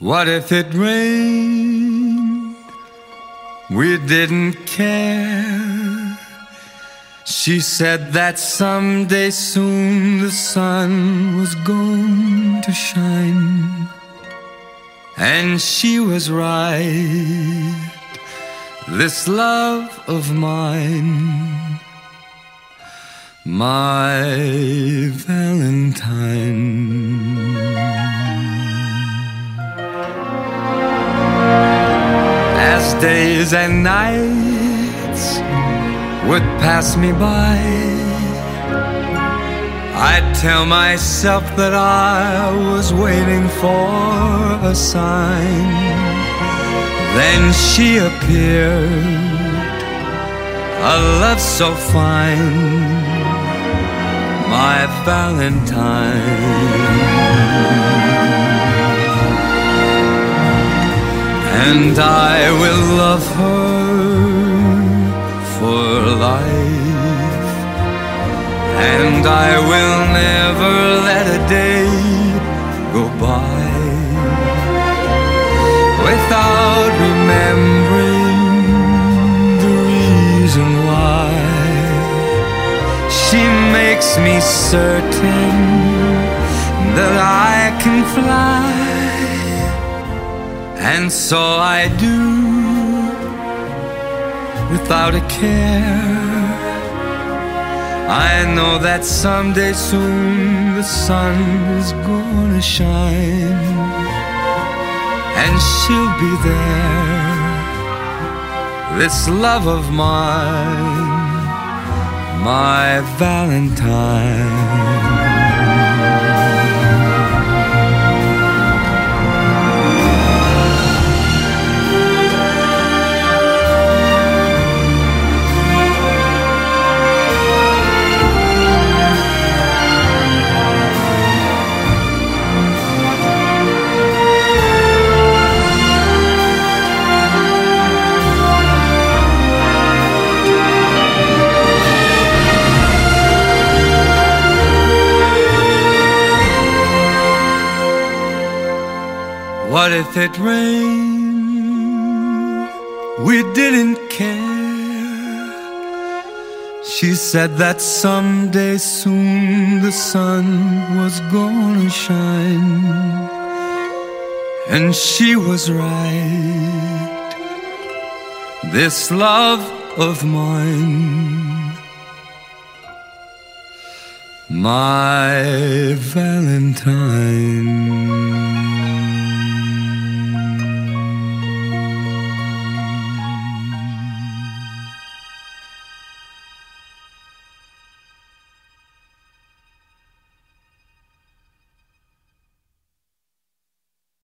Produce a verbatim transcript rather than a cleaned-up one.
What if it rained? We didn't care. She said that someday soon the sun was going to shine. And she was right. This love of mine, my Valentine. As days and nights would pass me by, I'd tell myself that I was waiting for a sign. Then she appeared, a love so fine, my Valentine. And I will love her for life, and I will never let a day go by without remembering the reason why. She makes me certain that I can fly, and so I do, without a care. I know that someday soon the sun is gonna shine, and she'll be there. This love of mine, my Valentine. What if it rained? We didn't care. She said that someday soon the sun was gonna shine, and she was right. This love of mine, my Valentine.